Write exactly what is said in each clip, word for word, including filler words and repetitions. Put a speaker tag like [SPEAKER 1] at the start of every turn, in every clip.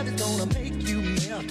[SPEAKER 1] love is gonna make you melt.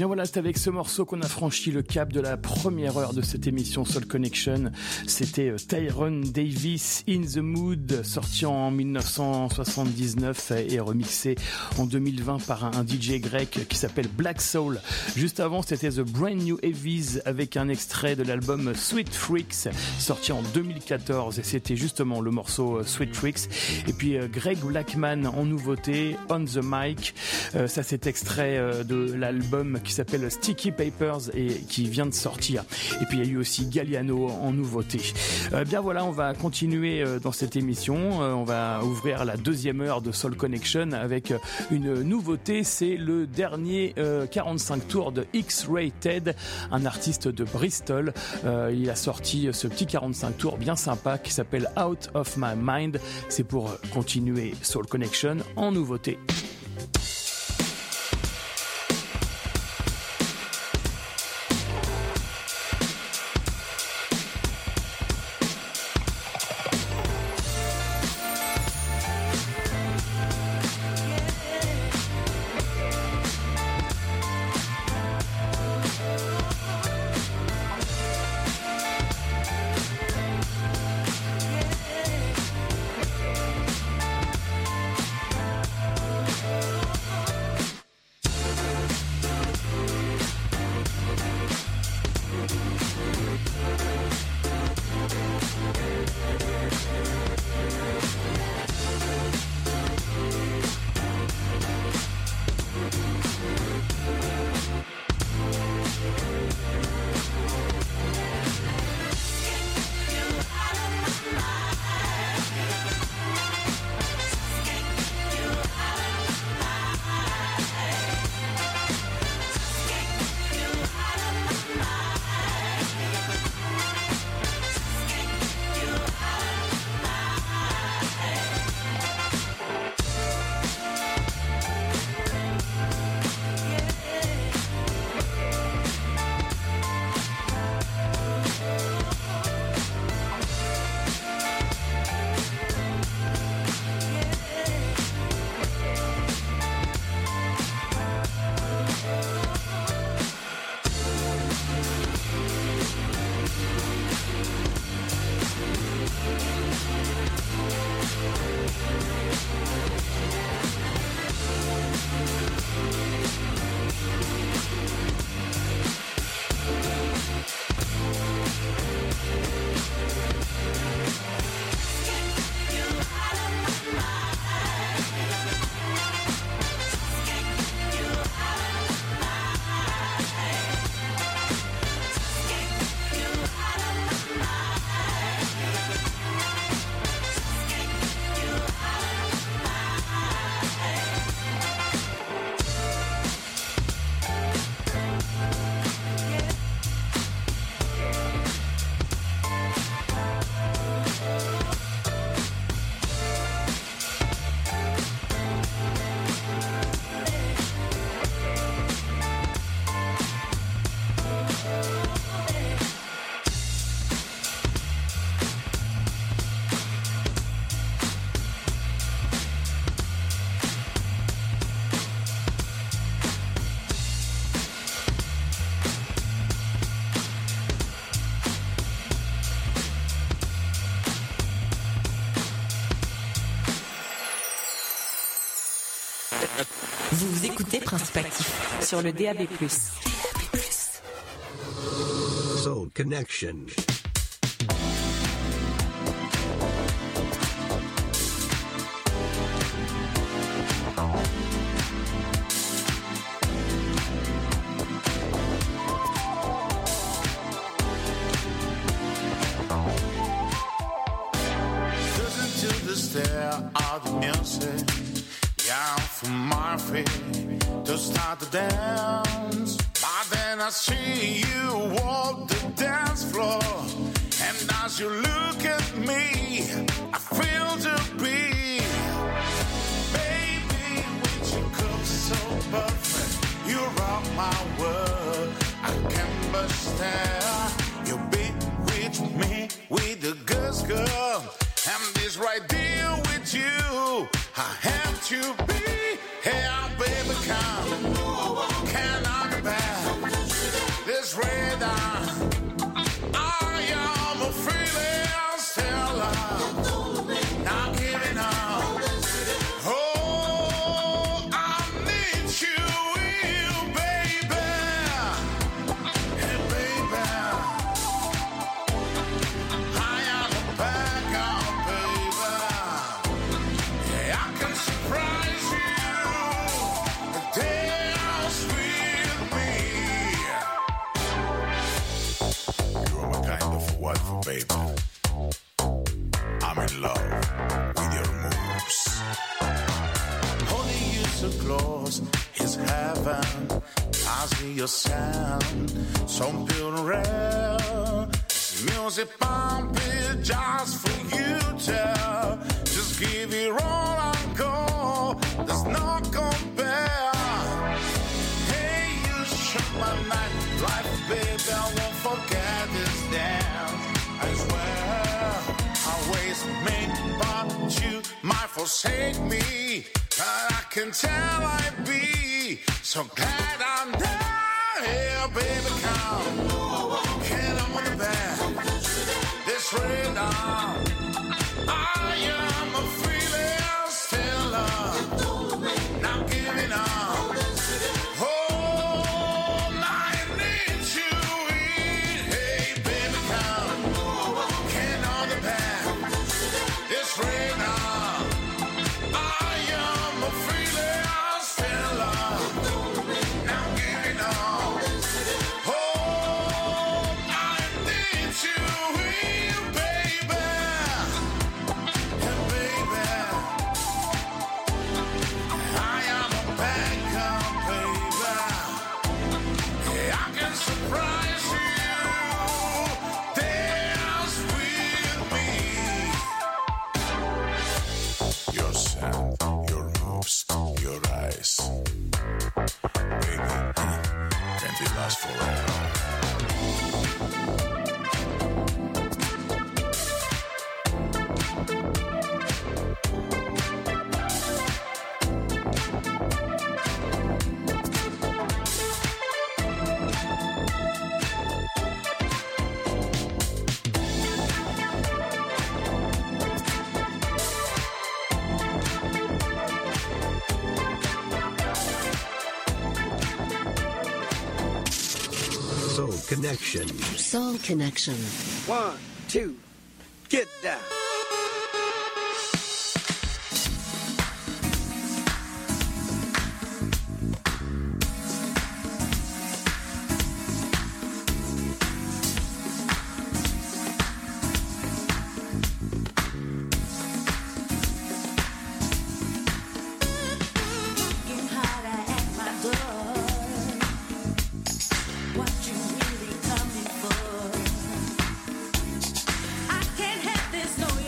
[SPEAKER 2] bien voilà, c'est avec ce morceau qu'on a franchi le cap de la première heure de cette émission Soul Connection. C'était Tyrone Davis, In the Mood, sorti en dix-neuf cent soixante-dix-neuf et remixé en deux mille vingt par un D J grec qui s'appelle Black Soul. Juste avant, c'était The Brand New Heavies avec un extrait de l'album Sweet Freaks, sorti en deux mille quatorze, et c'était justement le morceau Sweet Freaks. Et puis Greg Blackman en nouveauté, On the Mic. Euh, ça, c'est extrait euh, de l'album qui s'appelle Sticky Papers et qui vient de sortir. Et puis il y a eu aussi Galliano en nouveauté. Euh, bien voilà, on va continuer euh, dans cette émission. Euh, on va ouvrir la deuxième heure de Soul Connection avec une nouveauté. C'est le dernier euh, quarante-cinq tours de X-Ray Ted, un artiste de Bristol. Euh, il a sorti ce petit quarante-cinq tours bien sympa qui s'appelle Out of My Mind. C'est pour continuer Soul Connection en nouveauté.
[SPEAKER 3] Vous écoutez Principe Actif sur le D A B plus.
[SPEAKER 4] Soul Connection.
[SPEAKER 5] Listen to the stare of the music. Yeah, from my feet to start the dance. But then I see you walk the dance floor. And as you look at me, I feel the beat. Baby, when you come so perfect, you rock my world. I can't but stare. You be with me, with the girls, girl. And this right there with you, I have to be. Hey, baby, come, can I be back? wonderful, baby. I'm in love with your moves. Holding you so close is heaven. I see your sound, so pure and rare. Music pumping just for you, tell. Just give it all and go. There's no compare. Hey, you shook my night life, baby. I won't forget this dance. I swear, I always make but you might forsake me. But I can tell I'd be so glad I'm there. Here, baby, come. Get on the bed. This rhythm. I am a feeling still love. Not giving up. Oh, I need you in. Hey, baby, come. Get on the bed. This rhythm. I am a feeling still love. Not giving up. Oh, I need you in, baby. Yeah, baby. I am a backup, baby. Yeah, I can surprise you. Dance with me. Your sound, your moves, your eyes. Baby, can be lost forever.
[SPEAKER 4] Soul Connection.
[SPEAKER 6] Soul Connection.
[SPEAKER 1] One, two, get down.
[SPEAKER 7] Looking harder at my door. What you really coming for? I can't have this, no.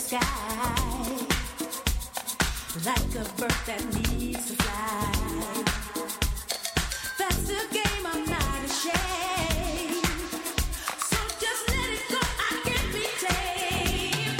[SPEAKER 7] sky, like a bird that needs to fly. That's the game, I'm not ashamed. So just let it go, I can't be tamed.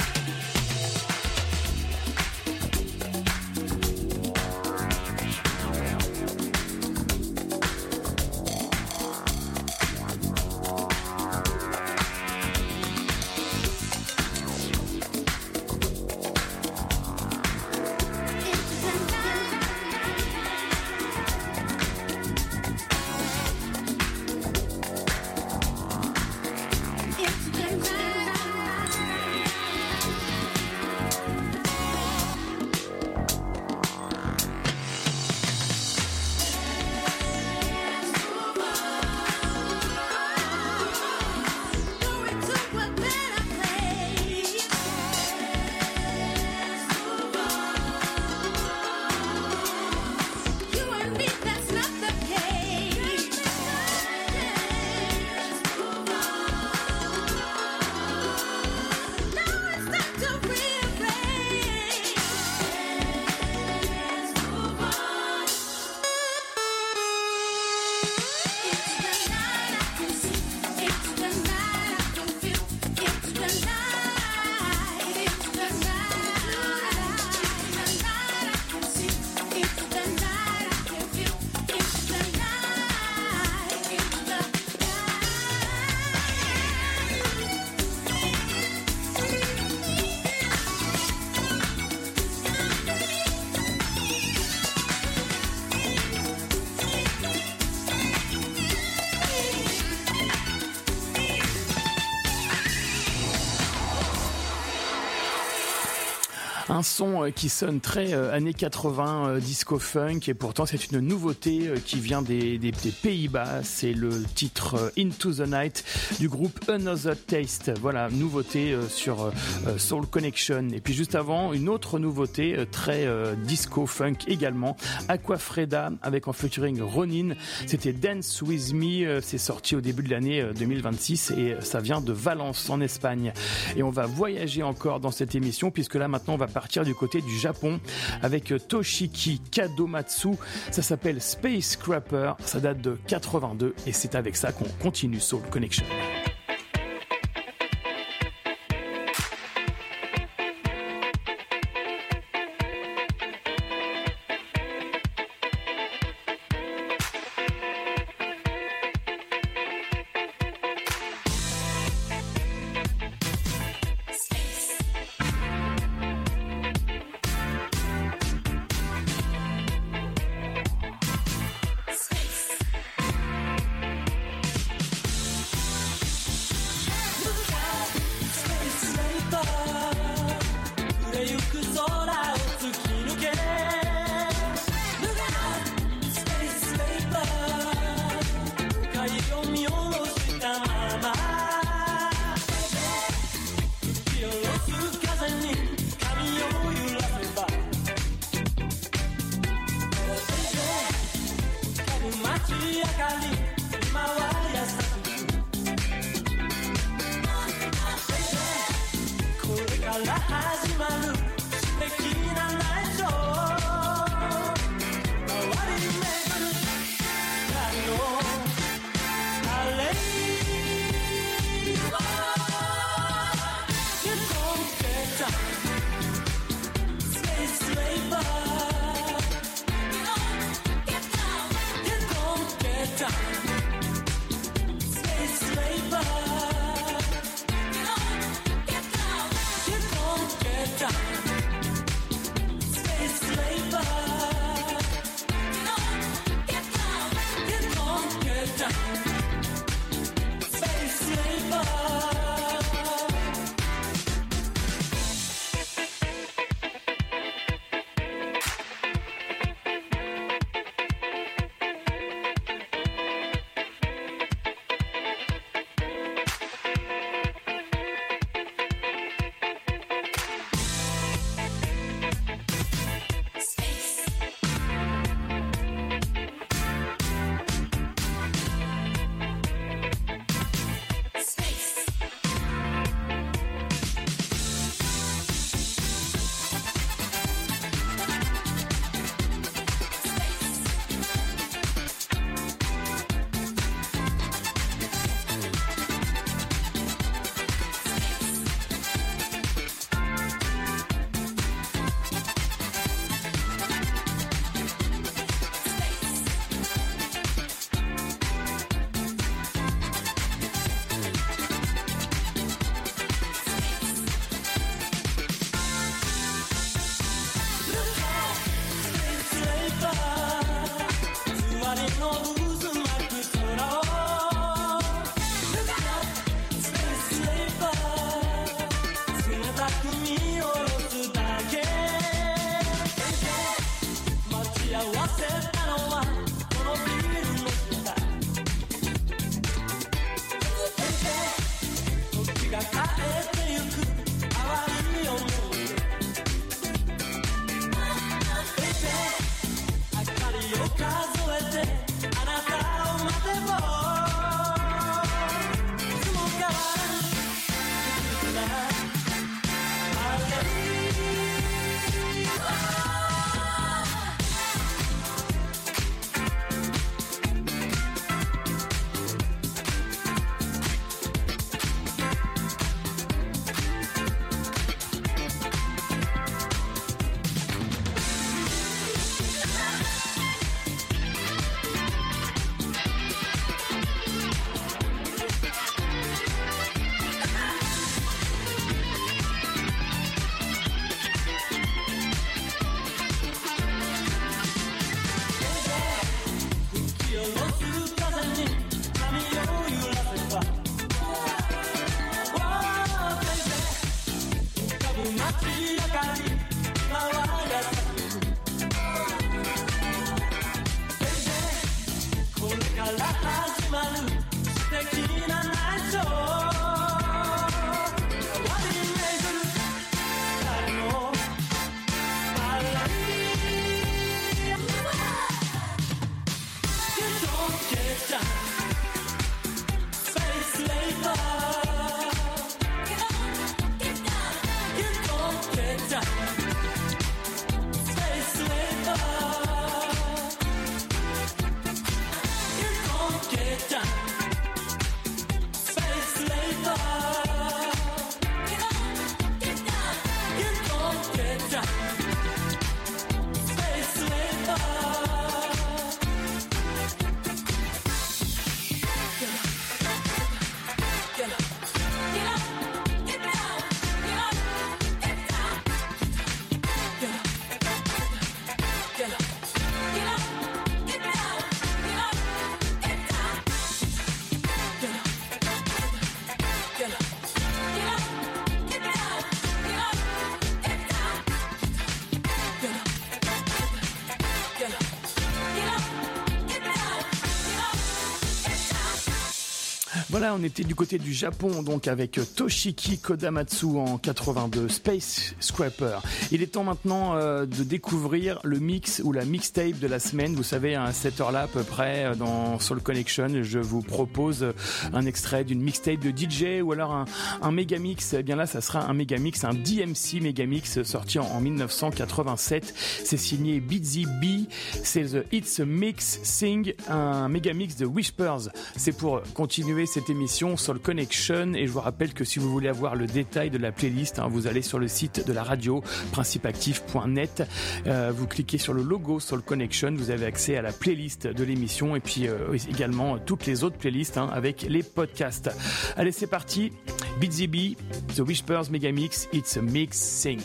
[SPEAKER 2] Un son qui sonne très euh, années quatre-vingts, euh, disco funk, et pourtant c'est une nouveauté euh, qui vient des, des, des Pays-Bas. C'est le titre euh, Into the Night du groupe Another Taste. Voilà, nouveauté euh, sur euh, Soul Connection. Et puis juste avant, une autre nouveauté euh, très euh, disco funk également, Aquafreda avec en featuring Ronin. C'était Dance With Me, euh, c'est sorti au début de l'année euh, deux mille vingt-six et euh, ça vient de Valence en Espagne. Et on va voyager encore dans cette émission puisque là maintenant on va partir du côté du Japon avec Toshiki Kadomatsu. Ça s'appelle Space Scrapper, ça date de quatre-vingt-deux et c'est avec ça qu'on continue Soul Connection. Voilà, on était du côté du Japon, donc avec Toshiki Kodamatsu en quatre-vingt-deux, Space Scraper. Il est temps maintenant euh, de découvrir le mix ou la mixtape de la semaine. Vous savez, à cette heure-là à peu près, dans Soul Connection, je vous propose un extrait d'une mixtape de D J ou alors un, un méga mix. Eh bien là, ça sera un méga mix, un D M C méga mix sorti en, en mille neuf cent quatre-vingt-sept. C'est signé Busy B. C'est The It's a Mix Sing, un méga mix de Whispers. C'est pour continuer cette émission Soul Connection, et je vous rappelle que si vous voulez avoir le détail de la playlist, hein, vous allez sur le site de la radio principe actif point net, euh, vous cliquez sur le logo Soul Connection, vous avez accès à la playlist de l'émission et puis euh, également toutes les autres playlists hein, avec les podcasts. Allez, c'est parti. Busy B, The Whispers Megamix, It's a Mix Sync.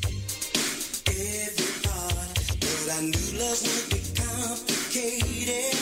[SPEAKER 6] I knew love would be complicated.